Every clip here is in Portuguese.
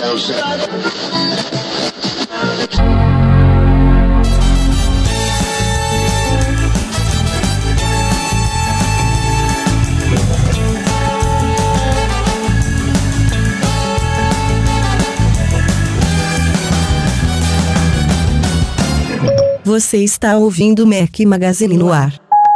Você está ouvindo o Mac Magazine no ar.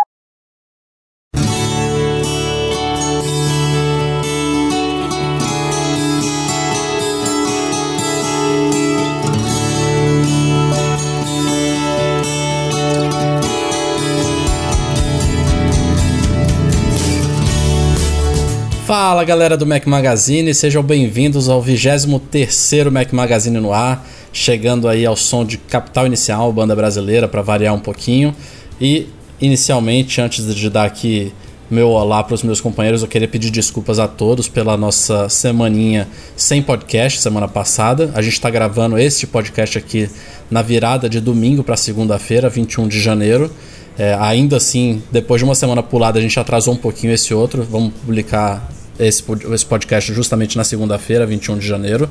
Fala galera do Mac Magazine, sejam bem-vindos ao 23º Mac Magazine no ar, chegando aí ao som de Capital Inicial, banda brasileira, para variar um pouquinho. E inicialmente, antes de dar aqui meu olá para os meus companheiros, eu queria pedir desculpas a todos pela nossa semaninha sem podcast, semana passada. A gente está gravando este podcast aqui na virada de domingo para segunda-feira, 21 de janeiro. Ainda assim, depois de uma semana pulada, a gente atrasou um pouquinho esse outro. Vamos publicar esse podcast justamente na segunda-feira, 21 de janeiro.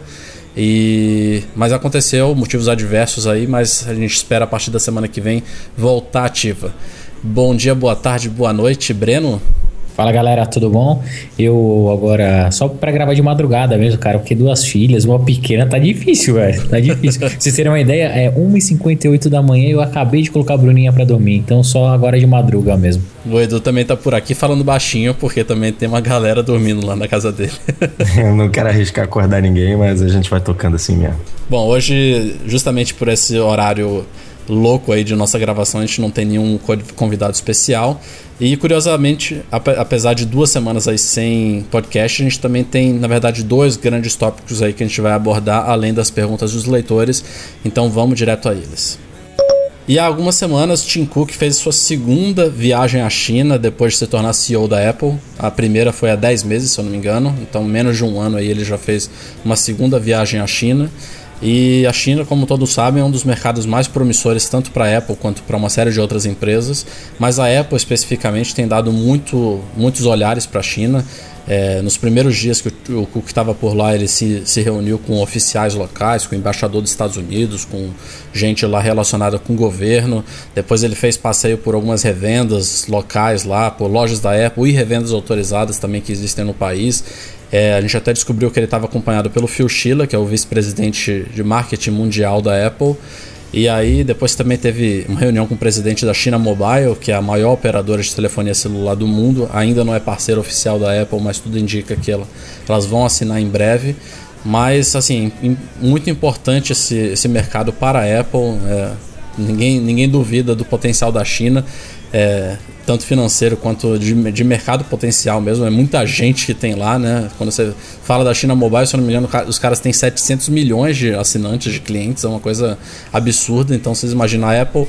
Mas aconteceu, motivos adversos aí, mas a gente espera a partir da semana que vem voltar ativa. Bom dia, boa tarde, boa noite, Breno. Fala galera, tudo bom? Eu agora, só pra gravar de madrugada mesmo, cara, porque 2 filhas, uma pequena, tá difícil, velho, tá difícil. Pra vocês terem uma ideia, é 1h58 da manhã e eu acabei de colocar a Bruninha pra dormir, então só agora de madruga mesmo. O Edu também tá por aqui falando baixinho, porque também tem uma galera dormindo lá na casa dele. Eu não quero arriscar acordar ninguém, mas a gente vai tocando assim mesmo. Bom, hoje, justamente por esse horário louco aí de nossa gravação, a gente não tem nenhum convidado especial. E curiosamente, apesar de 2 semanas aí sem podcast, a gente também tem, na verdade, 2 grandes tópicos aí que a gente vai abordar, além das perguntas dos leitores. Então vamos direto a eles. E há algumas semanas, Tim Cook fez sua segunda viagem à China depois de se tornar CEO da Apple. A primeira foi há 10 meses, se eu não me engano. Então menos de um ano aí ele já fez uma segunda viagem à China. E a China, como todos sabem, é um dos mercados mais promissores tanto para a Apple quanto para uma série de outras empresas. Mas a Apple especificamente tem dado muitos olhares para a China. Nos primeiros dias que o Cook estava por lá, ele se reuniu com oficiais locais, com o embaixador dos Estados Unidos, com gente lá relacionada com o governo. Depois ele fez passeio por algumas revendas locais lá, por lojas da Apple e revendas autorizadas também que existem no país. A gente até descobriu que ele estava acompanhado pelo Phil Schiller, que é o vice-presidente de marketing mundial da Apple. E aí depois também teve uma reunião com o presidente da China Mobile, que é a maior operadora de telefonia celular do mundo. Ainda não é parceiro oficial da Apple, mas tudo indica que elas vão assinar em breve. Mas, assim, muito importante esse mercado para a Apple. Ninguém duvida do potencial da China, tanto financeiro quanto de mercado potencial mesmo. É muita gente que tem lá, né? Quando você fala da China Mobile, se eu não me engano, os caras têm 700 milhões de assinantes, de clientes, é uma coisa absurda. Então vocês imaginam a Apple,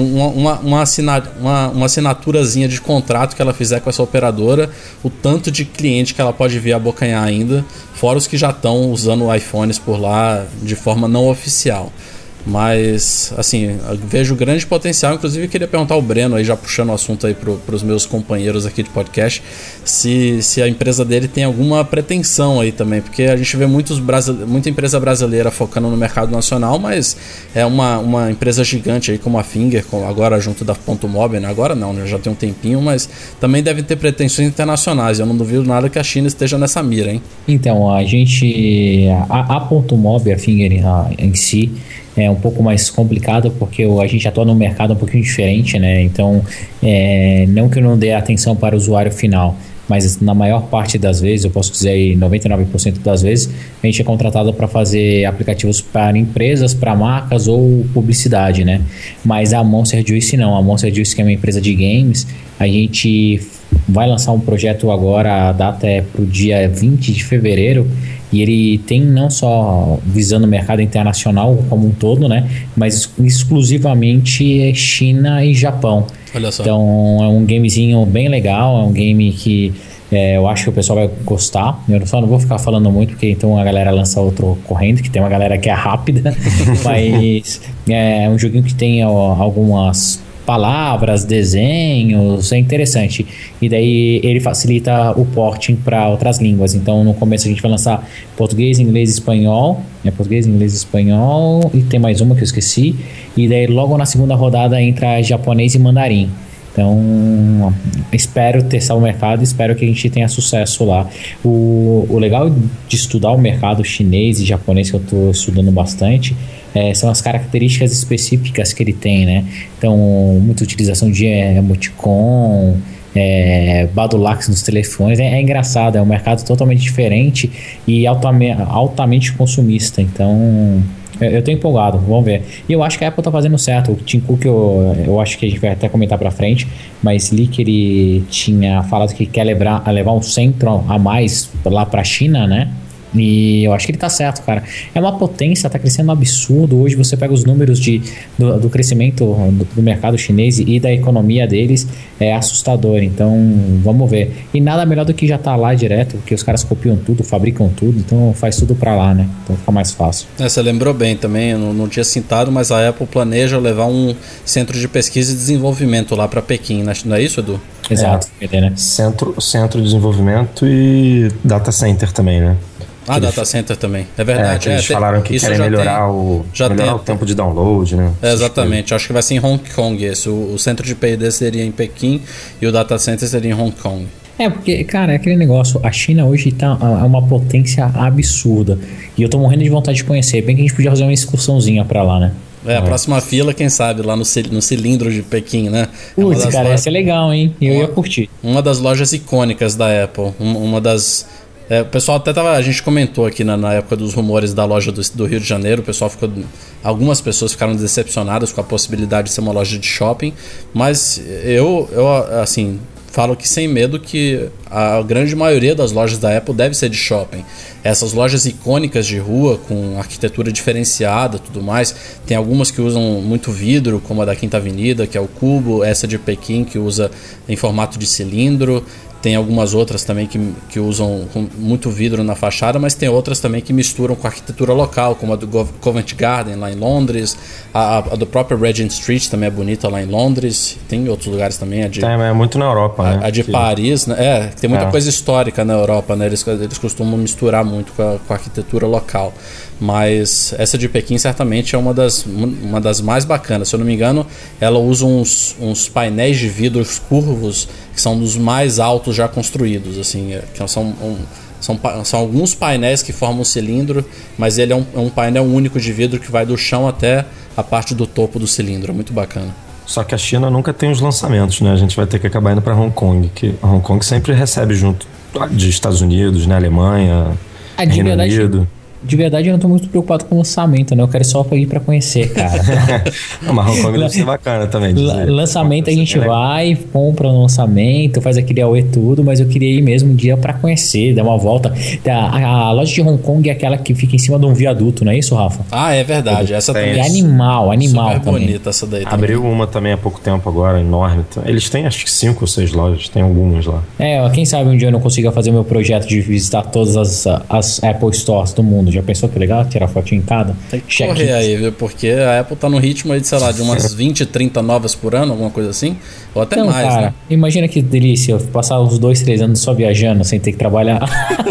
uma assinaturazinha de contrato que ela fizer com essa operadora, o tanto de cliente que ela pode vir a abocanhar ainda, fora os que já estão usando iPhones por lá de forma não oficial. Mas, assim, vejo grande potencial. Inclusive, queria perguntar ao Breno, aí, já puxando o assunto aí para os meus companheiros aqui de podcast, se a empresa dele tem alguma pretensão aí também, porque a gente vê muita empresa brasileira focando no mercado nacional, mas é uma empresa gigante aí como a Finger, agora junto da Ponto Mobile, né? Agora não, né? Já tem um tempinho, mas também deve ter pretensões internacionais. Eu não duvido nada que a China esteja nessa mira, hein? Então, a Ponto Mobile, a Finger em si, é um pouco mais complicado porque a gente atua num mercado um pouquinho diferente, né? Então, não que eu não dê atenção para o usuário final, mas na maior parte das vezes, eu posso dizer aí 99% das vezes, a gente é contratado para fazer aplicativos para empresas, para marcas ou publicidade, né? Mas a Monster Juice não. A Monster Juice, que é uma empresa de games, a gente vai lançar um projeto agora, a data é para o dia 20 de fevereiro, e ele tem não só visando o mercado internacional como um todo, né, mas exclusivamente China e Japão. Olha só. Então é um gamezinho bem legal, é um game que eu acho que o pessoal vai gostar. Eu só não vou ficar falando muito, porque então a galera lança outro correndo, que tem uma galera que é rápida, mas é um joguinho que tem algumas palavras, desenhos, é interessante. E daí ele facilita o porting para outras línguas. Então no começo a gente vai lançar português, inglês, espanhol. Português, inglês, espanhol. E tem mais uma que eu esqueci. E daí logo na segunda rodada entra japonês e mandarim. Então, espero testar o mercado, espero que a gente tenha sucesso lá. O legal de estudar o mercado chinês e japonês, que eu estou estudando bastante, são as características específicas que ele tem, né? Então, muita utilização de emoticon, Badulax nos telefones, é engraçado, é um mercado totalmente diferente e altamente consumista. Então, eu tô empolgado, vamos ver. E eu acho que a Apple tá fazendo certo. O Tim Cook, eu acho que a gente vai até comentar pra frente, mas li que ele tinha falado que quer levar um centro a mais lá pra China, né? E eu acho que ele tá certo, cara. É uma potência, tá crescendo um absurdo. Hoje você pega os números do crescimento do mercado chinês e da economia deles, é assustador. Então, vamos ver. E nada melhor do que já tá lá direto, porque os caras copiam tudo, fabricam tudo, então faz tudo pra lá, né? Então fica mais fácil. Você lembrou bem também, eu não tinha citado, mas a Apple planeja levar um centro de pesquisa e desenvolvimento lá pra Pequim, não é isso, Edu? Exato, né? Centro de desenvolvimento e data center também, né? Data center também, é verdade. Eles falaram que querem melhorar o tempo de download, né? Exatamente, acho que vai ser em Hong Kong esse. O centro de P&D seria em Pequim e o data center seria em Hong Kong. Porque, cara, é aquele negócio, a China hoje tá uma potência absurda e eu tô morrendo de vontade de conhecer, bem que a gente podia fazer uma excursãozinha pra lá, né? A próxima fila, quem sabe, lá no cilindro de Pequim, né? Putz, cara, ia ser legal, hein? Eu ia curtir. Uma das lojas icônicas da Apple, uma das... o pessoal até a gente comentou aqui na época dos rumores da loja do Rio de Janeiro, algumas pessoas ficaram decepcionadas com a possibilidade de ser uma loja de shopping, mas eu assim, falo que sem medo que a grande maioria das lojas da Apple deve ser de shopping. Essas lojas icônicas de rua, com arquitetura diferenciada e tudo mais, tem algumas que usam muito vidro, como a da Quinta Avenida, que é o Cubo, essa de Pequim, que usa em formato de cilindro. Tem algumas outras também que usam muito vidro na fachada, mas tem outras também que misturam com a arquitetura local, como a do Covent Garden lá em Londres, a do próprio Regent Street também é bonita lá em Londres, tem outros lugares também. É muito na Europa, né? A de Paris, né? Tem muita coisa histórica na Europa, né? Eles costumam misturar muito com a arquitetura local. Mas essa de Pequim certamente é uma das mais bacanas. Se eu não me engano, ela usa uns painéis de vidros curvos que são dos mais altos já construídos, assim, que são alguns painéis que formam um cilindro, mas ele é um painel único de vidro que vai do chão até a parte do topo do cilindro. É muito bacana. Só que a China nunca tem os lançamentos, né? A gente vai ter que acabar indo para Hong Kong, que Hong Kong sempre recebe junto de Estados Unidos, né? Alemanha, Reino Unido. De verdade, eu não tô muito preocupado com o lançamento, né? Eu quero só ir pra conhecer, cara. Mas Hong Kong deve ser bacana também. Lançamento a gente vai, compra no lançamento, faz aquele AUE tudo, mas eu queria ir mesmo um dia pra conhecer, dar uma volta. A loja de Hong Kong é aquela que fica em cima de um viaduto, não é isso, Rafa? É verdade. Essa também é animal super também. Bonita essa daí também. Abriu uma também há pouco tempo agora, enorme. Eles têm acho que 5 ou 6 lojas, tem algumas lá. Quem sabe um dia eu não consiga fazer meu projeto de visitar todas as Apple Stores do mundo. Já pensou que legal? Tirar fotinho em cada? Tem que correr aí, viu? Porque a Apple tá no ritmo aí de, sei lá, de umas 20, 30 novas por ano, alguma coisa assim. Ou até mais, cara, né? Imagina que delícia, passar uns 2, 3 anos só viajando, sem ter que trabalhar.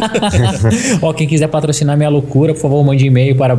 Quem quiser patrocinar minha loucura, por favor, mande e-mail para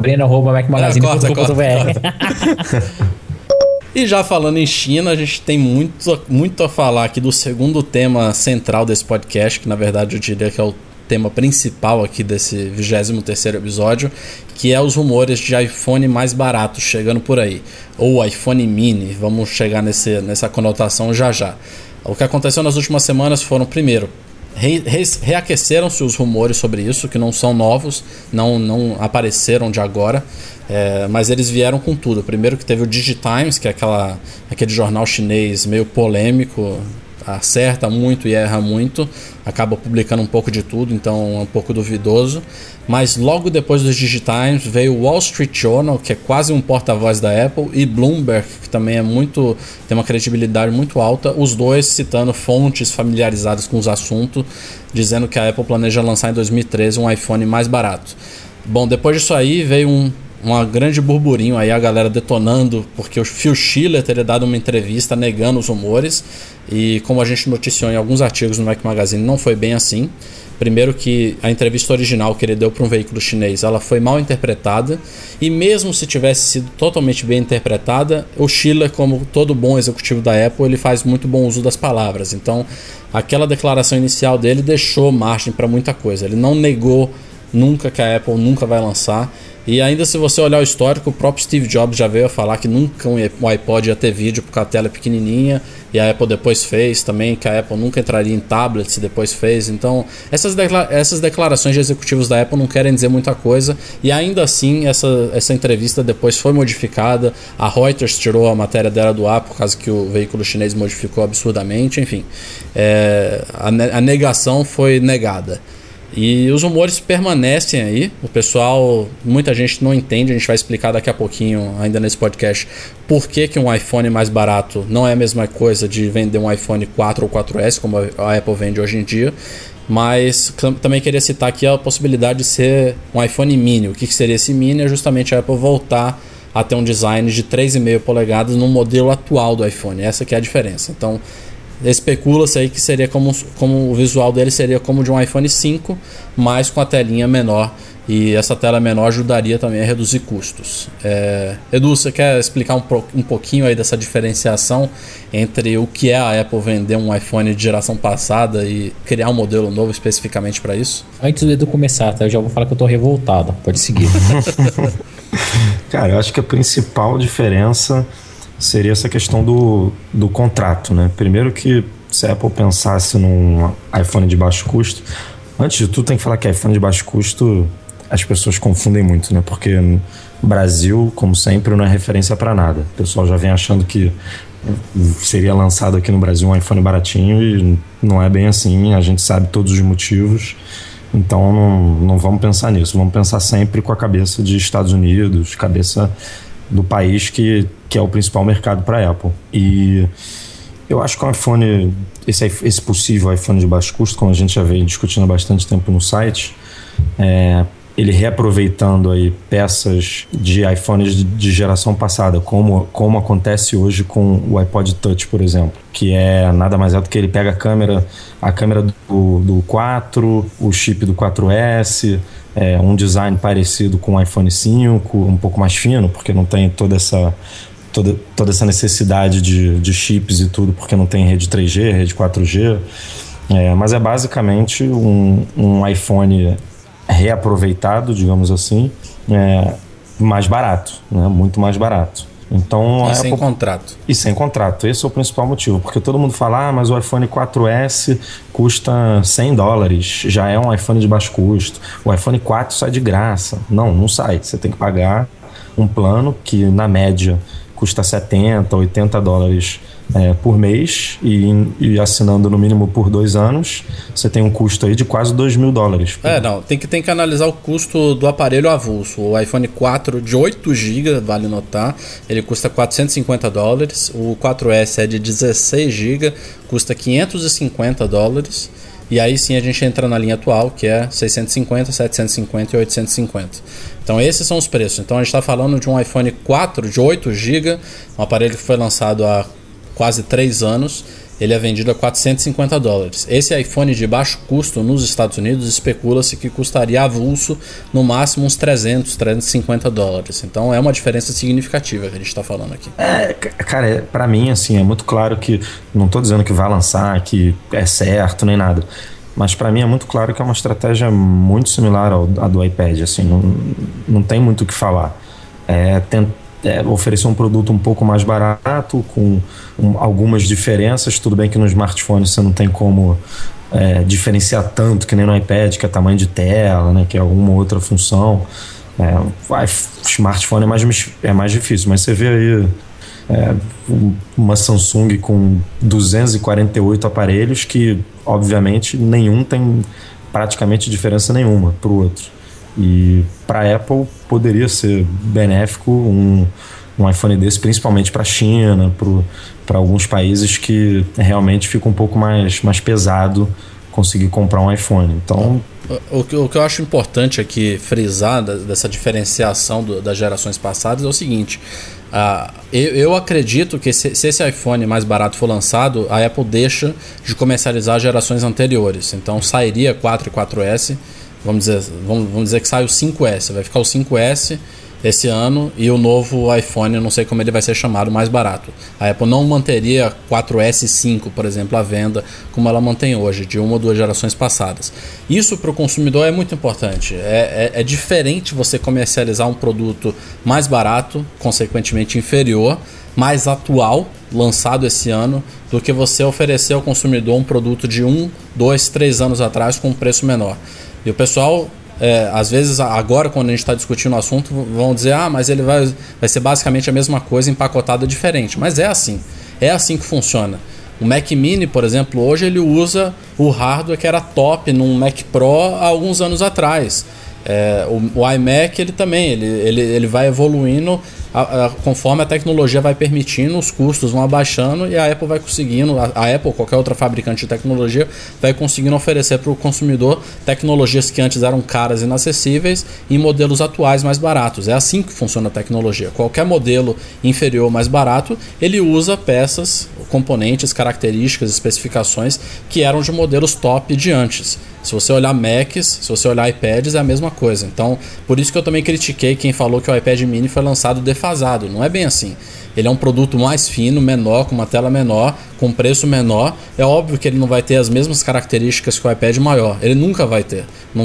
breno@macmagazine.com.br. E já falando em China, a gente tem muito a falar aqui do segundo tema central desse podcast, que na verdade eu diria que é o tema principal aqui desse 23º episódio, que é os rumores de iPhone mais barato chegando por aí, ou iPhone mini. Vamos chegar nessa conotação já. O que aconteceu nas últimas semanas foram, primeiro, reaqueceram-se os rumores sobre isso, que não são novos, não apareceram de agora, mas eles vieram com tudo. Primeiro que teve o DigiTimes, que é aquele jornal chinês meio polêmico, acerta muito e erra muito, acaba publicando um pouco de tudo, então é um pouco duvidoso. Mas logo depois dos DigiTimes veio o Wall Street Journal, que é quase um porta-voz da Apple, e Bloomberg, que também tem uma credibilidade muito alta, os dois citando fontes familiarizadas com os assuntos, dizendo que a Apple planeja lançar em 2013 um iPhone mais barato. Bom, depois disso aí veio uma grande burburinho aí, a galera detonando, porque o Phil Schiller teria dado uma entrevista negando os rumores, e como a gente noticiou em alguns artigos no Mac Magazine, não foi bem assim. Primeiro que a entrevista original que ele deu para um veículo chinês, ela foi mal interpretada, e mesmo se tivesse sido totalmente bem interpretada, o Schiller, como todo bom executivo da Apple, ele faz muito bom uso das palavras. Então, aquela declaração inicial dele deixou margem para muita coisa. Ele não negou nunca que a Apple nunca vai lançar. E ainda, se você olhar o histórico, o próprio Steve Jobs já veio a falar que nunca um iPod ia ter vídeo porque a tela é pequenininha, e a Apple depois fez também, que a Apple nunca entraria em tablets e depois fez. Então essas declarações de executivos da Apple não querem dizer muita coisa, e ainda assim essa entrevista depois foi modificada. A Reuters tirou a matéria dela do ar por causa que o veículo chinês modificou absurdamente. Enfim, a negação foi negada. E os rumores permanecem aí. O pessoal, muita gente não entende. A gente vai explicar daqui a pouquinho, ainda nesse podcast, por que um iPhone mais barato não é a mesma coisa de vender um iPhone 4 ou 4S, como a Apple vende hoje em dia. Mas também queria citar aqui a possibilidade de ser um iPhone mini. O que seria esse mini? É justamente a Apple voltar a ter um design de 3,5 polegadas no modelo atual do iPhone. Essa que é a diferença. Então, especula-se aí que seria como o visual dele seria como de um iPhone 5, mas com a telinha menor, e essa tela menor ajudaria também a reduzir custos. Edu, você quer explicar um pouquinho aí dessa diferenciação entre o que é a Apple vender um iPhone de geração passada e criar um modelo novo especificamente para isso? Antes do Edu começar, tá? Eu já vou falar que eu tô revoltado. Pode seguir. Cara, eu acho que a principal diferença seria essa questão do contrato, né? Primeiro que se a Apple pensasse num iPhone de baixo custo, antes de tudo tem que falar que iPhone de baixo custo as pessoas confundem muito, né? Porque no Brasil, como sempre, não é referência para nada. O pessoal já vem achando que seria lançado aqui no Brasil um iPhone baratinho, e não é bem assim. A gente sabe todos os motivos. Então não vamos pensar nisso. Vamos pensar sempre com a cabeça de Estados Unidos, cabeça do país que é o principal mercado para a Apple. E eu acho que o iPhone, esse possível iPhone de baixo custo, como a gente já veio discutindo há bastante tempo no site, ele reaproveitando aí peças de iPhones de geração passada, como acontece hoje com o iPod Touch, por exemplo, que nada mais é do que ele pega a câmera do 4, o chip do 4S, um design parecido com o iPhone 5, um pouco mais fino, porque não tem toda essa necessidade de chips e tudo, porque não tem rede 3G, rede 4G, mas é basicamente um iPhone reaproveitado, digamos assim, mais barato, né? Muito mais barato. Então, sem contrato. E sem contrato. Esse é o principal motivo, porque todo mundo fala, mas o iPhone 4S custa $100, já é um iPhone de baixo custo. O iPhone 4 sai de graça. Não sai. Você tem que pagar um plano que, na média, custa $70, $80 por mês, e assinando no mínimo por 2 anos, você tem um custo aí de quase $2.000. Tem que analisar o custo do aparelho avulso. O iPhone 4 de 8 GB, vale notar, ele custa $450. O 4S é de 16 GB, custa $550. E aí sim a gente entra na linha atual, que é 650, 750 e 850. Então esses são os preços. Então a gente está falando de um iPhone 4 de 8 GB, um aparelho que foi lançado há quase 3 anos. Ele é vendido a $450. Esse iPhone de baixo custo nos Estados Unidos especula-se que custaria avulso no máximo uns $300, $350. Então é uma diferença significativa que a gente está falando aqui. Cara, para mim assim, é muito claro que, não estou dizendo que vai lançar, que é certo nem nada, mas para mim é muito claro que é uma estratégia muito similar à do iPad. Assim, não tem muito o que falar. Oferecer um produto um pouco mais barato, com algumas diferenças. Tudo bem que no smartphone você não tem como diferenciar tanto que nem no iPad, que é tamanho de tela, né, que é alguma outra função. O smartphone é mais difícil, mas você vê aí uma Samsung com 248 aparelhos que, obviamente, nenhum tem praticamente diferença nenhuma para o outro. E para a Apple poderia ser benéfico um iPhone desse, principalmente para a China, para alguns países que realmente fica um pouco mais pesado conseguir comprar um iPhone. Então, O que eu acho importante aqui frisar dessa diferenciação das gerações passadas é o seguinte: eu acredito que se esse iPhone mais barato for lançado, a Apple deixa de comercializar gerações anteriores. Então sairia 4 e 4S, vamos dizer que sai o 5S, vai ficar o 5S esse ano e o novo iPhone, eu não sei como ele vai ser chamado, mais barato. A Apple não manteria 4S e 5, por exemplo, à venda como ela mantém hoje, de uma ou duas gerações passadas. Isso para o consumidor é muito importante. É diferente você comercializar um produto mais barato, consequentemente inferior, mais atual, lançado esse ano, do que você oferecer ao consumidor um produto de 1, 2, 3 anos atrás com um preço menor. E o pessoal... às vezes agora quando a gente está discutindo o assunto vão dizer, mas ele vai ser basicamente a mesma coisa empacotada diferente, mas é assim que funciona. O Mac Mini, por exemplo, hoje ele usa o hardware que era top num Mac Pro há alguns anos atrás. O iMac ele também ele vai evoluindo conforme a tecnologia vai permitindo, os custos vão abaixando e a Apple vai conseguindo, a Apple, qualquer outra fabricante de tecnologia, vai conseguindo oferecer para o consumidor tecnologias que antes eram caras e inacessíveis em modelos atuais mais baratos. É assim que funciona a tecnologia. Qualquer modelo inferior mais barato, ele usa peças, componentes, características, especificações que eram de modelos top de antes. Se você olhar Macs, se você olhar iPads, é a mesma coisa. Então, por isso que eu também critiquei quem falou que o iPad mini foi lançado defasado. Não é bem assim. Ele é um produto mais fino, menor, com uma tela menor, com preço menor. É óbvio que ele não vai ter as mesmas características que o iPad maior. Ele nunca vai ter.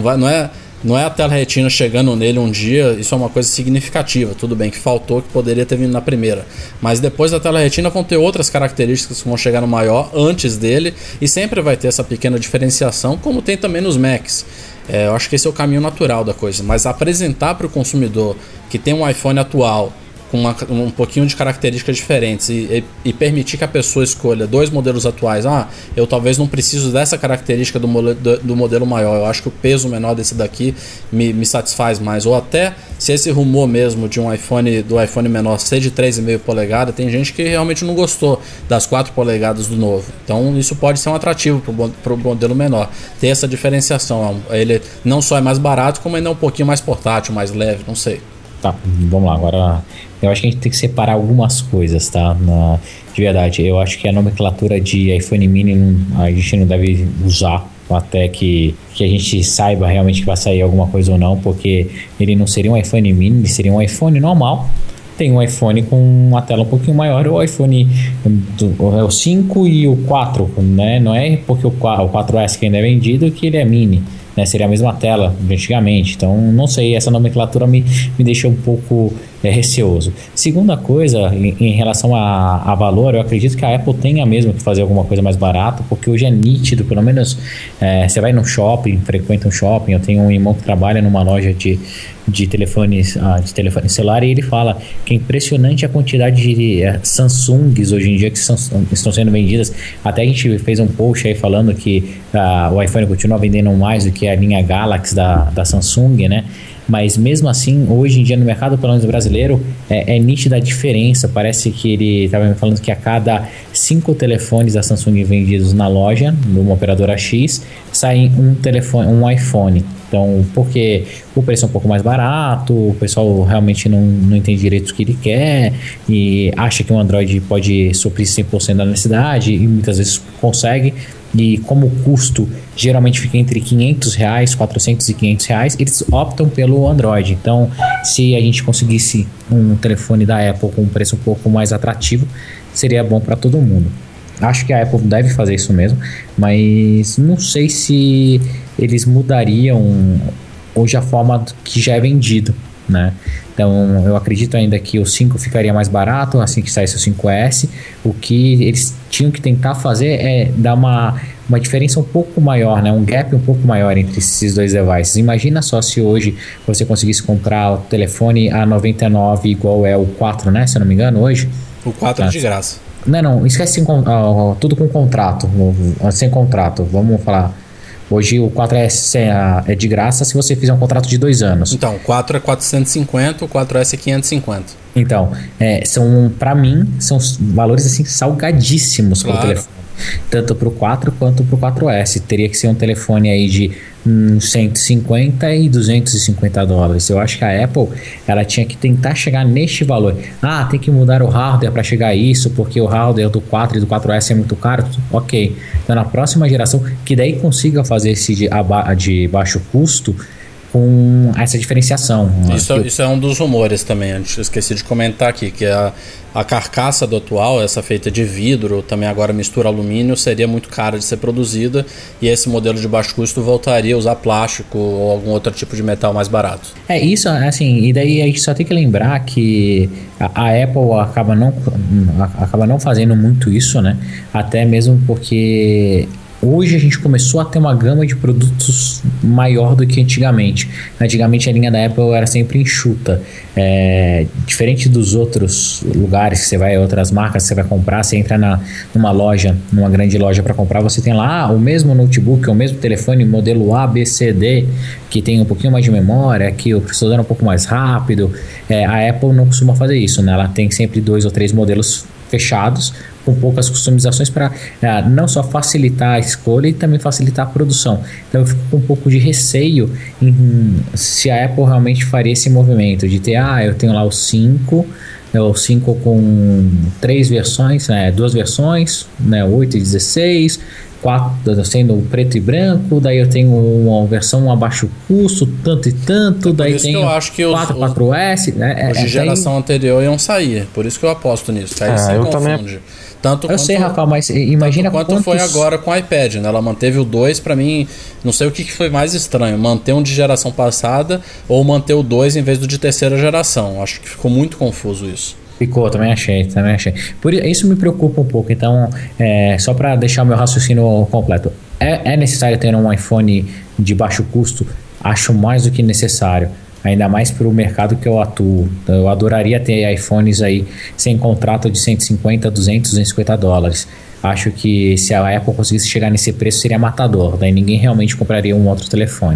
Não é a tela retina chegando nele um dia, isso é uma coisa significativa. Tudo bem que faltou, que poderia ter vindo na primeira. Mas depois da tela retina vão ter outras características que vão chegar no maior antes dele. E sempre vai ter essa pequena diferenciação, como tem também nos Macs. Eu acho que esse é o caminho natural da coisa. Mas apresentar para o consumidor que tem um iPhone atual com um pouquinho de características diferentes e permitir que a pessoa escolha dois modelos atuais. Eu talvez não preciso dessa característica do modelo maior, eu acho que o peso menor desse daqui me satisfaz mais. Ou até, se esse rumor mesmo de do iPhone menor ser de 3,5 polegadas, tem gente que realmente não gostou das 4 polegadas do novo. Então isso pode ser um atrativo para o modelo menor, ter essa diferenciação. Ele não só é mais barato, como ainda é um pouquinho mais portátil, mais leve, não sei. Tá, vamos lá, agora eu acho que a gente tem que separar algumas coisas, tá? De verdade, eu acho que a nomenclatura de iPhone mini a gente não deve usar até que a gente saiba realmente que vai sair alguma coisa ou não, porque ele não seria um iPhone mini, ele seria um iPhone normal. Tem um iPhone com uma tela um pouquinho maior, o iPhone o 5 e o 4, né? Não é porque o 4S que ainda é vendido que ele é mini, né? Seria a mesma tela de antigamente. Então, não sei, essa nomenclatura me deixa um pouco receoso. Segunda coisa, em relação a valor, eu acredito que a Apple tenha mesmo que fazer alguma coisa mais barata, porque hoje é nítido, pelo menos você vai no shopping, frequenta um shopping. Eu tenho um irmão que trabalha numa loja de telefones celular, e ele fala que é impressionante a quantidade de Samsungs hoje em dia que estão sendo vendidas. Até a gente fez um post aí falando que o iPhone continua vendendo mais do que a linha Galaxy da Samsung, né? Mas mesmo assim, hoje em dia no mercado, pelo menos brasileiro, é nítida a diferença. Parece que ele estava me falando que a cada 5 telefones da Samsung vendidos na loja, numa operadora X, sai um iPhone. Então, porque o preço é um pouco mais barato, o pessoal realmente não entende direito o que ele quer e acha que o Android pode suprir 100% da necessidade, e muitas vezes consegue. E como o custo geralmente fica entre R$500, R$400 e R$500, eles optam pelo Android. Então, se a gente conseguisse um telefone da Apple com um preço um pouco mais atrativo, seria bom para todo mundo. Acho que a Apple deve fazer isso mesmo, mas não sei se eles mudariam hoje a forma que já é vendido, né? Então eu acredito ainda que o 5 ficaria mais barato assim que saísse o 5S. O que eles tinham que tentar fazer é dar uma diferença um pouco maior, né? Um gap um pouco maior entre esses dois devices. Imagina só se hoje você conseguisse comprar o telefone a 99 igual é o 4, né? Se eu não me engano, hoje. O 4 é de graça. Não, esquece tudo com contrato, sem contrato, vamos falar. Hoje o 4 é de graça se você fizer um contrato de 2 anos. Então, o 4 é 450, o 4S é 550. Então, para mim, são valores assim salgadíssimos, claro, pelo telefone. tanto para o 4 quanto para o 4S. Teria que ser um telefone aí de 150 e 250 dólares. Eu acho que a Apple, ela tinha que tentar chegar neste valor. Tem que mudar o hardware para chegar a isso, porque o hardware do 4 e do 4S é muito caro. Ok, então na próxima geração, que daí consiga fazer esse de baixo custo, com essa diferenciação. Isso é um dos rumores também, antes eu esqueci de comentar aqui, que a carcaça do atual, essa feita de vidro, também agora mistura alumínio, seria muito cara de ser produzida, e esse modelo de baixo custo voltaria a usar plástico ou algum outro tipo de metal mais barato. Isso, assim, e daí a gente só tem que lembrar que a Apple acaba não fazendo muito isso, né? Até mesmo porque hoje a gente começou a ter uma gama de produtos maior do que antigamente. Antigamente a linha da Apple era sempre enxuta. Diferente dos outros lugares que você vai, outras marcas que você vai comprar, você entra numa loja, numa grande loja para comprar, você tem lá o mesmo notebook, o mesmo telefone, modelo A, B, C, D, que tem um pouquinho mais de memória, que o processador é um pouco mais rápido. A Apple não costuma fazer isso, né? Ela tem sempre 2 ou 3 modelos fechados, com poucas customizações para não só facilitar a escolha e também facilitar a produção. Então eu fico com um pouco de receio se a Apple realmente faria esse movimento de ter, eu tenho lá o 5 com 3 versões, 2 versões, 8 e 16, 4 sendo preto e branco, daí eu tenho uma versão a baixo custo, tanto e tanto, daí tem 4S. Os de geração anterior iam sair, por isso que eu aposto nisso, que aí você confunde. Eu sei, Rafael, mas imagina quanto foi agora com o iPad, né? Ela manteve o 2, pra mim, não sei o que foi mais estranho, manter um de geração passada ou manter o 2 em vez do de terceira geração. Acho que ficou muito confuso isso. Ficou, também achei. Por isso me preocupa um pouco. Então, só para deixar o meu raciocínio completo, é necessário ter um iPhone de baixo custo? Acho mais do que necessário, ainda mais para o mercado que eu atuo. Eu adoraria ter iPhones aí sem contrato de 150, 200, 250 dólares. Acho que se a Apple conseguisse chegar nesse preço seria matador, daí ninguém realmente compraria um outro telefone.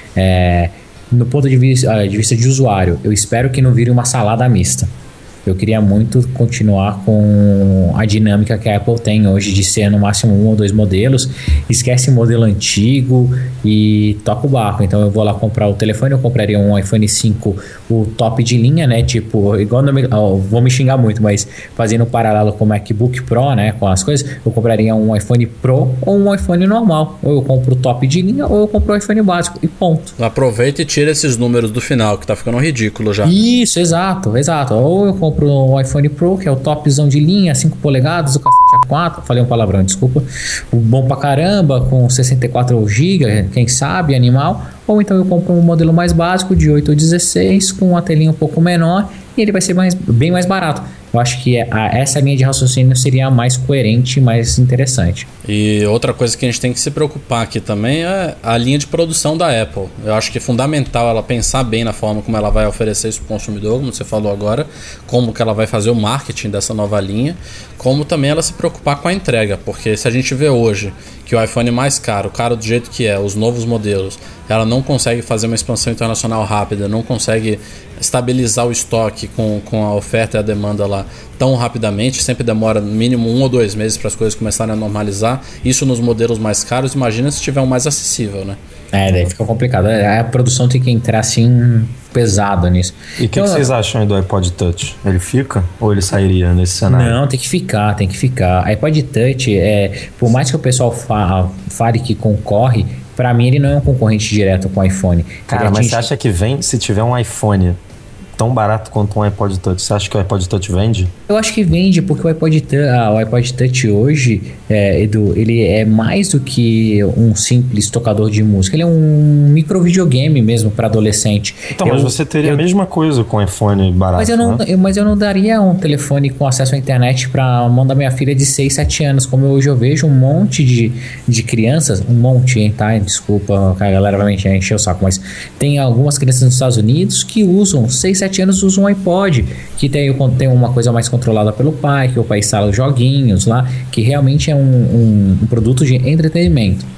No ponto de vista de usuário, eu espero que não vire uma salada mista. Eu queria muito continuar com a dinâmica que a Apple tem hoje de ser no máximo 1 ou 2 modelos, esquece o modelo antigo e toca o barco. Então eu vou lá comprar o telefone, eu compraria um iPhone 5, o top de linha, né? Tipo, igual vou me xingar muito, mas fazendo um paralelo com o MacBook Pro, né? Com as coisas, eu compraria um iPhone Pro ou um iPhone normal. Ou eu compro o top de linha ou eu compro o iPhone básico e ponto. Aproveita e tira esses números do final, que tá ficando ridículo já. Isso, exato. Ou eu compro um iPhone Pro, que é o topzão de linha, 5 polegadas, o cacete A4, falei um palavrão, desculpa, o bom pra caramba, com 64 GB, quem sabe, animal. Ou então eu compro um modelo mais básico de 8 ou 16, com uma telinha um pouco menor, e ele vai ser bem mais barato. Eu acho que essa linha de raciocínio seria a mais coerente e mais interessante. E outra coisa que a gente tem que se preocupar aqui também é a linha de produção da Apple. Eu acho que é fundamental ela pensar bem na forma como ela vai oferecer isso para o consumidor, como você falou agora, como que ela vai fazer o marketing dessa nova linha, como também ela se preocupar com a entrega, porque se a gente vê hoje que o iPhone mais caro do jeito que é, os novos modelos, ela não consegue fazer uma expansão internacional rápida, não consegue estabilizar o estoque com a oferta e a demanda lá tão rapidamente, sempre demora no mínimo 1 ou 2 meses para as coisas começarem a normalizar, isso nos modelos mais caros, imagina se tiver um mais acessível, né? Daí fica complicado, a produção tem que entrar assim pesado nisso. E o que vocês acham aí do iPod Touch? Ele fica ou ele sairia nesse cenário? Não, tem que ficar. iPod Touch, por mais que o pessoal fale que concorre, pra mim ele não é um concorrente direto com o iPhone. Cara, mas você acha que se tiver um iPhone tão barato quanto um iPod Touch, você acha que o iPod Touch vende? Eu acho que vende, porque o iPod Touch hoje, Edu, ele é mais do que um simples tocador de música, ele é um micro videogame mesmo para adolescente. Então, mas você teria a mesma coisa com o iPhone barato, mas eu não daria um telefone com acesso à internet para mão da minha filha de 6, 7 anos, como hoje eu vejo um monte de crianças, tá? Desculpa, a galera vai me encher o saco, mas tem algumas crianças nos Estados Unidos que usam 6, 7 anos usam um iPod, que tem uma coisa mais controlada pelo pai, que o pai instala os joguinhos lá, que realmente é um produto de entretenimento.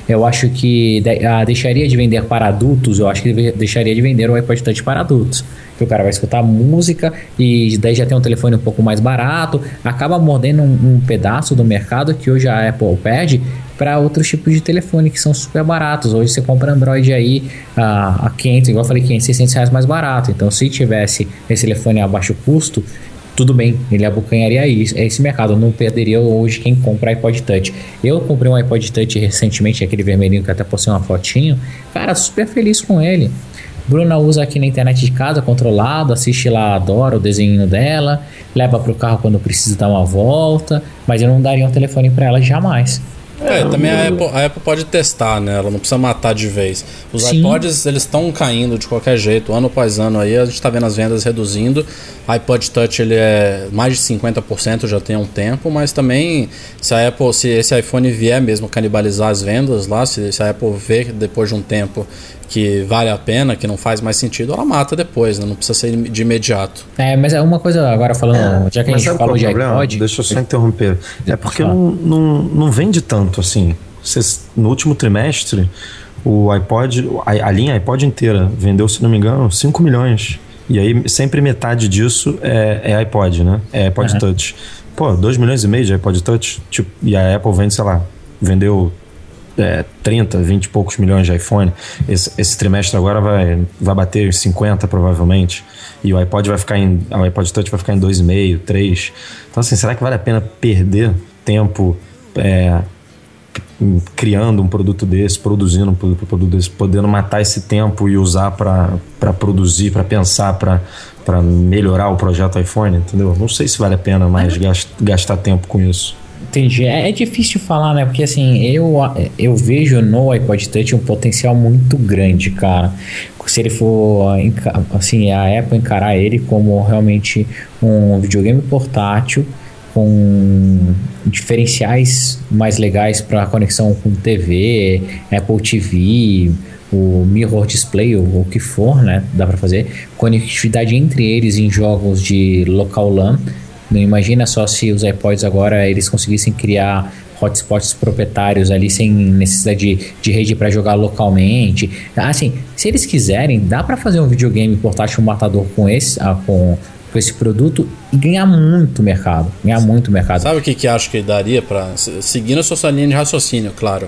eu acho que deixaria de vender para adultos, eu acho que deixaria de vender o iPod Touch para adultos. Que o cara vai escutar música e daí já tem um telefone um pouco mais barato, acaba mordendo um pedaço do mercado que hoje a Apple perde para outros tipos de telefone que são super baratos. Hoje você compra Android aí a 500, igual eu falei, 500, 600 reais mais barato. Então se tivesse esse telefone a baixo custo, tudo bem, ele abocanharia esse mercado, não perderia hoje quem compra iPod Touch. Eu comprei um iPod Touch recentemente, aquele vermelhinho que até postei uma fotinho, cara, super feliz com ele. Bruna usa aqui na internet de casa, controlado, assiste lá, adora o desenho dela, leva pro carro quando precisa dar uma volta, mas eu não daria um telefone para ela jamais. Também a Apple pode testar, né? Ela não precisa matar de vez. Os Sim. iPods, eles estão caindo de qualquer jeito. Ano após ano aí, a gente tá vendo as vendas reduzindo. O iPod Touch, ele é mais de 50% já tem um tempo, mas também se esse iPhone vier mesmo canibalizar as vendas lá, se a Apple ver depois de um tempo que vale a pena, que não faz mais sentido, ela mata depois, né? Não precisa ser de imediato. Mas é uma coisa agora falando, já que a gente falou de iPod... Deixa eu só interromper. É porque não vende tanto assim. No último trimestre, o iPod, a linha iPod inteira vendeu, se não me engano, 5 milhões. E aí sempre metade disso é iPod, né? É iPod Touch. Pô, 2 milhões e meio de iPod Touch, tipo, e a Apple vende, sei lá, vendeu 30, 20 e poucos milhões de iPhone. Esse trimestre agora vai bater 50 provavelmente. E o iPod Touch vai ficar em 2,5, 3. Então assim, será que vale a pena perder tempo criando um produto desse, produzindo um produto desse, podendo matar esse tempo e usar para produzir, para pensar, para melhorar o projeto iPhone, entendeu? Não sei se vale a pena mais gastar tempo com isso. Entendi. É difícil falar, né? Porque assim, eu vejo no iPod Touch um potencial muito grande, cara. Se ele for, assim, a Apple encarar ele como realmente um videogame portátil com diferenciais mais legais para conexão com TV, Apple TV, o Mirror Display, ou o que for, né? Dá para fazer conectividade entre eles em jogos de local LAN. Não imagina só se os iPods agora eles conseguissem criar hotspots proprietários ali sem necessidade de rede para jogar localmente. Assim, se eles quiserem, dá para fazer um videogame portátil matador com esse produto e ganhar muito mercado. Sabe o que acho que daria para seguindo a sua linha de raciocínio, claro.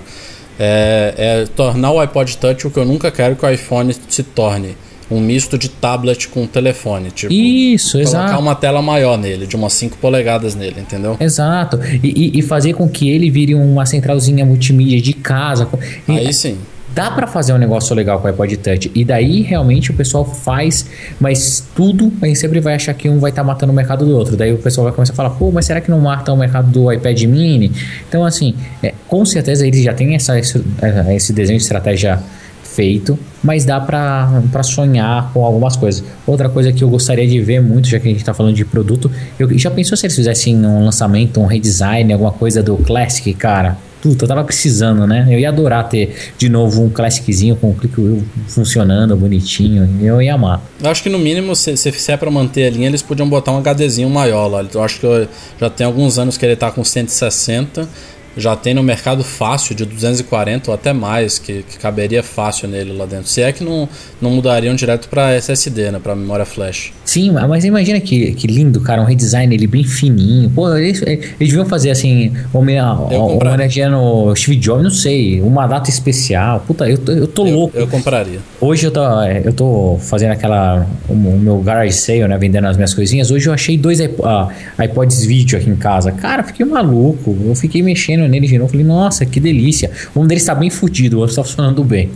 Tornar o iPod Touch o que eu nunca quero que o iPhone se torne. Um misto de tablet com telefone, tipo, isso, exato. Colocar uma tela maior nele, de umas 5 polegadas nele, entendeu? Exato, e fazer com que ele vire uma centralzinha multimídia de casa. Aí sim. Dá pra fazer um negócio legal com o iPod Touch. E daí realmente o pessoal faz, mas tudo a gente sempre vai achar que um vai estar matando o mercado do outro. Daí o pessoal vai começar a falar, pô, mas será que não mata o mercado do iPad mini? Então assim, com certeza eles já têm esse desenho de estratégia feito, mas dá pra sonhar com algumas coisas. Outra coisa que eu gostaria de ver muito, já que a gente tá falando de produto, já pensou se eles fizessem um lançamento, um redesign, alguma coisa do Classic, cara? Puta, eu tava precisando, né? Eu ia adorar ter de novo um Classiczinho com o Click Wheel funcionando, bonitinho. Eu ia amar. Eu acho que no mínimo, se é pra manter a linha, eles podiam botar um HDzinho maior lá. Eu acho que já tem alguns anos que ele tá com 160. Já tem no mercado fácil de 240 ou até mais, que caberia fácil nele lá dentro. Se é que não mudariam direto para SSD, né, para memória flash. Sim, mas imagina que lindo, cara, um redesign ele bem fininho. Pô, eles deviam fazer assim, homenageando no Steve Jobs, não sei, uma data especial. Puta, eu tô louco. Eu compraria. Hoje eu tô fazendo o meu garage sale, né, vendendo as minhas coisinhas. Hoje eu achei 2 iPods vídeo aqui em casa. Cara, fiquei maluco. Eu fiquei mexendo nele de novo. Falei, nossa, que delícia. Um deles tá bem fudido, o outro tá funcionando bem.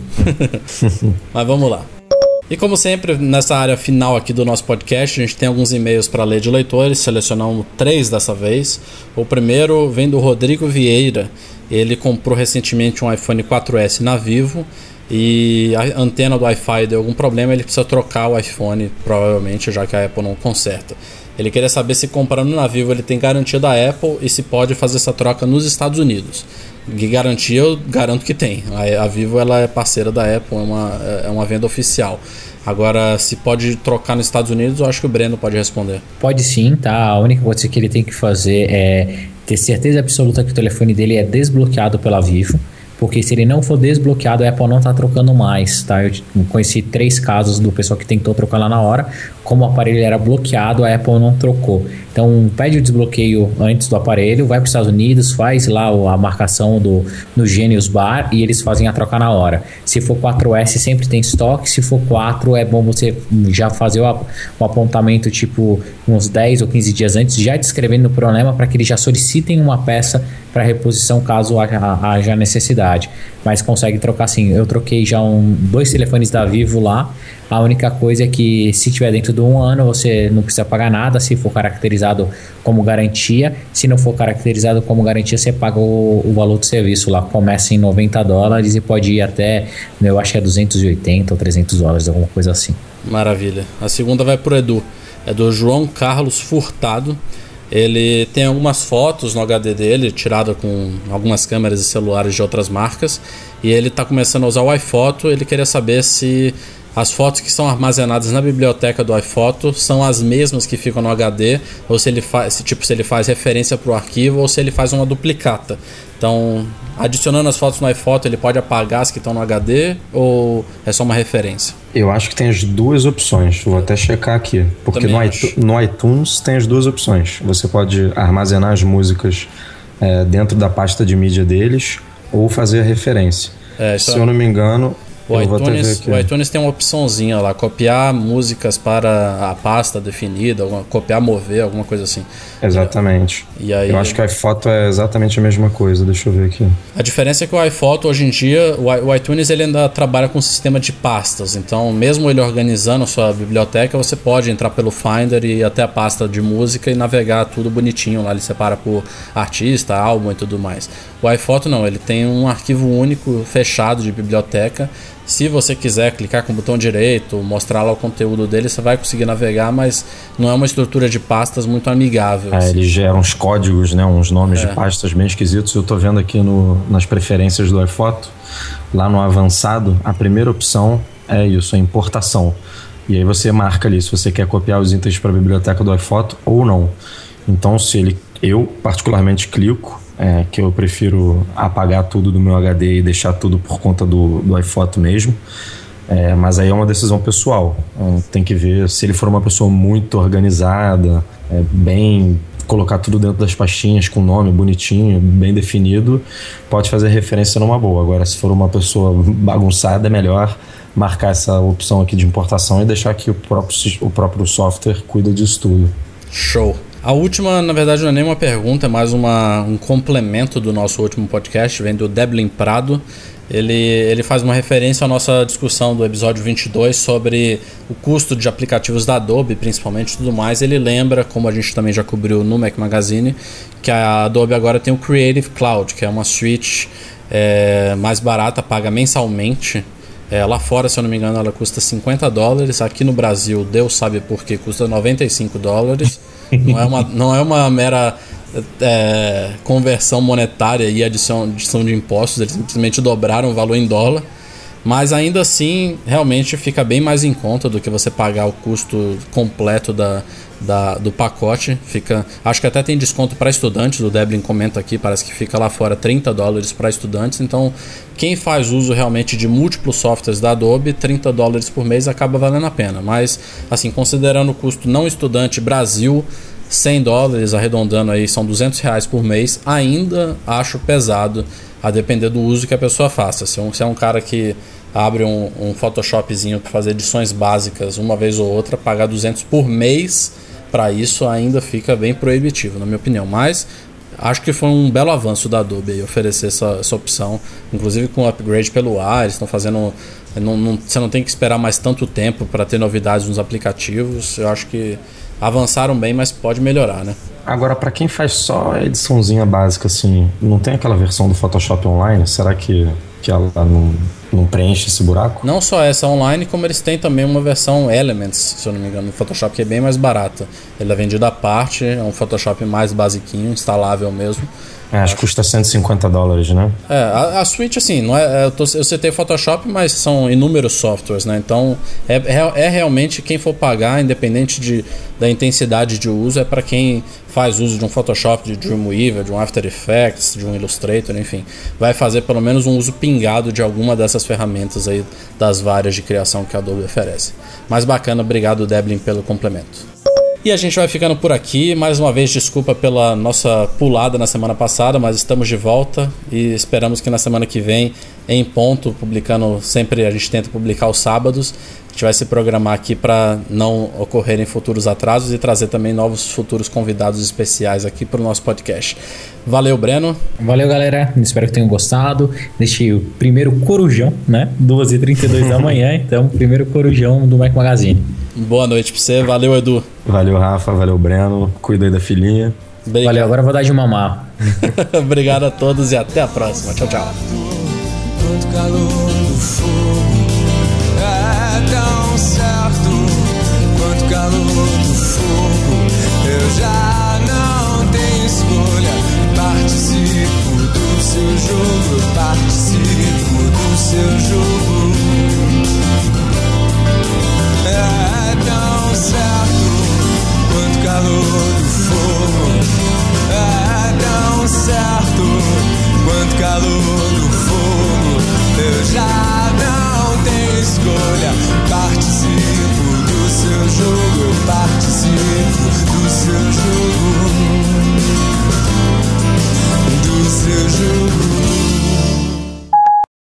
Mas vamos lá. E como sempre, nessa área final aqui do nosso podcast, a gente tem alguns e-mails para ler de leitores. Selecionamos 3 dessa vez. O primeiro vem do Rodrigo Vieira. Ele comprou recentemente um iPhone 4S na Vivo e a antena do Wi-Fi deu algum problema. Ele precisa trocar o iPhone, provavelmente, já que a Apple não conserta. Ele queria saber se comprando na Vivo ele tem garantia da Apple e se pode fazer essa troca nos Estados Unidos. Que garantia eu garanto que tem. A Vivo ela é parceira da Apple, é uma venda oficial. Agora, se pode trocar nos Estados Unidos, eu acho que o Breno pode responder. Pode sim, tá? A única coisa que ele tem que fazer é ter certeza absoluta que o telefone dele é desbloqueado pela Vivo. porque se ele não for desbloqueado, a Apple não está trocando mais, tá? Eu conheci 3 casos do pessoal que tentou trocar lá na hora, como o aparelho era bloqueado, a Apple não trocou. Então pede o desbloqueio antes do aparelho, vai para os Estados Unidos, faz lá a marcação no Genius Bar e eles fazem a troca na hora. Se for 4S sempre tem estoque, se for 4 é bom você já fazer o apontamento tipo uns 10 ou 15 dias antes, já descrevendo o problema para que eles já solicitem uma peça para reposição caso haja necessidade. Mas consegue trocar sim. Eu troquei já 2 telefones da Vivo lá. A única coisa é que se tiver dentro de 1 ano você não precisa pagar nada se for caracterizado como garantia. Se não for caracterizado como garantia, você paga o valor do serviço lá. Começa em $90 e pode ir até, eu acho que é 280 ou $300, alguma coisa assim. Maravilha. A segunda vai pro Edu. É do João Carlos Furtado. Ele tem algumas fotos no HD dele, tirada com algumas câmeras e celulares de outras marcas, e ele está começando a usar o iPhoto. Ele queria saber se as fotos que são armazenadas na biblioteca do iPhoto são as mesmas que ficam no HD, ou se ele faz referência para o arquivo, ou se ele faz uma duplicata. Então, adicionando as fotos no iPhoto, ele pode apagar as que estão no HD, ou é só uma referência? Eu acho que tem as 2 opções. Vou até checar aqui. Porque no iTunes tem as 2 opções. Você pode armazenar as músicas dentro da pasta de mídia deles ou fazer a referência. Se eu não me engano... O iTunes tem uma opçãozinha lá, copiar músicas para a pasta definida, copiar, mover, alguma coisa assim. Exatamente. E aí, eu acho que o iPhoto é exatamente a mesma coisa, deixa eu ver aqui. A diferença é que o iPhoto, hoje em dia, o iTunes ele ainda trabalha com um sistema de pastas, então mesmo ele organizando a sua biblioteca, você pode entrar pelo Finder e ir até a pasta de música e navegar tudo bonitinho lá, ele separa por artista, álbum e tudo mais. O iPhoto não, ele tem um arquivo único, fechado de biblioteca. Se você quiser clicar com o botão direito, mostrar lá o conteúdo dele, você vai conseguir navegar, mas não é uma estrutura de pastas muito amigável. Ele gera uns códigos, né, uns nomes de pastas bem esquisitos. Eu estou vendo aqui nas preferências do iPhoto, lá no avançado, a primeira opção é isso, a importação. E aí você marca ali se você quer copiar os itens para a biblioteca do iPhoto ou não. Então, eu particularmente clico, que eu prefiro apagar tudo do meu HD e deixar tudo por conta do iPhoto mesmo. Mas aí é uma decisão pessoal. Tem que ver se ele for uma pessoa muito organizada, bem, colocar tudo dentro das pastinhas com nome bonitinho, bem definido, pode fazer referência numa boa. Agora, se for uma pessoa bagunçada, é melhor marcar essa opção aqui de importação e deixar que o próprio software cuida disso tudo. Show! A última, na verdade, não é nem uma pergunta, é mais um complemento do nosso último podcast, vem do Deblin Prado. Ele faz uma referência à nossa discussão do episódio 22 sobre o custo de aplicativos da Adobe, principalmente, e tudo mais. Ele lembra, como a gente também já cobriu no Mac Magazine, que a Adobe agora tem o Creative Cloud, que é uma suite mais barata, paga mensalmente. Lá fora, se eu não me engano, ela custa $50. Aqui no Brasil, Deus sabe por que, custa $95. Não é uma mera conversão monetária e adição de impostos. Eles simplesmente dobraram o valor em dólar. Mas ainda assim, realmente fica bem mais em conta do que você pagar o custo completo do pacote. Acho que até tem desconto para estudantes. O Deblin comenta aqui, parece que fica lá fora $30 para estudantes. Então, quem faz uso realmente de múltiplos softwares da Adobe, $30 por mês acaba valendo a pena. Mas, assim, considerando o custo não estudante Brasil, $100, arredondando aí, são R$200 por mês, ainda acho pesado, a depender do uso que a pessoa faça. Se é um cara que abre um Photoshopzinho para fazer edições básicas uma vez ou outra, pagar $200 por mês para isso ainda fica bem proibitivo, na minha opinião. Mas acho que foi um belo avanço da Adobe oferecer essa opção, inclusive com upgrade pelo ar. Eles estão fazendo... você não tem que esperar mais tanto tempo para ter novidades nos aplicativos. Eu acho que avançaram bem, mas pode melhorar, né? Agora, para quem faz só a ediçãozinha básica, assim, não tem aquela versão do Photoshop online? Será que ela não preenche esse buraco? Não só essa online, como eles têm também uma versão Elements, se eu não me engano, no Photoshop, que é bem mais barata. Ele é vendido à parte, é um Photoshop mais basiquinho, instalável mesmo. Acho que custa $150, né? A suite, assim, não é, eu citei Photoshop, mas são inúmeros softwares, né? Então, é realmente quem for pagar, independente da intensidade de uso, é para quem faz uso de um Photoshop, de Dreamweaver, de um After Effects, de um Illustrator, enfim. Vai fazer pelo menos um uso pingado de alguma dessas ferramentas aí, das várias de criação que a Adobe oferece. Mas bacana, obrigado, Deblin, pelo complemento. E a gente vai ficando por aqui. Mais uma vez, desculpa pela nossa pulada na semana passada, mas estamos de volta e esperamos que na semana que vem, em ponto, publicando sempre, a gente tenta publicar aos sábados. A gente vai se programar aqui para não ocorrerem futuros atrasos e trazer também novos futuros convidados especiais aqui para o nosso podcast. Valeu, Breno. Valeu, galera. Espero que tenham gostado deste primeiro corujão, né? 2h32 da manhã, então, primeiro corujão do Mac Magazine. Boa noite pra você. Valeu, Edu. Valeu, Rafa. Valeu, Breno. Cuida aí da filhinha. Obrigado. Valeu, agora eu vou dar de mamar. Obrigado a todos e até a próxima. Tchau, tchau. Tanto calor do fogo.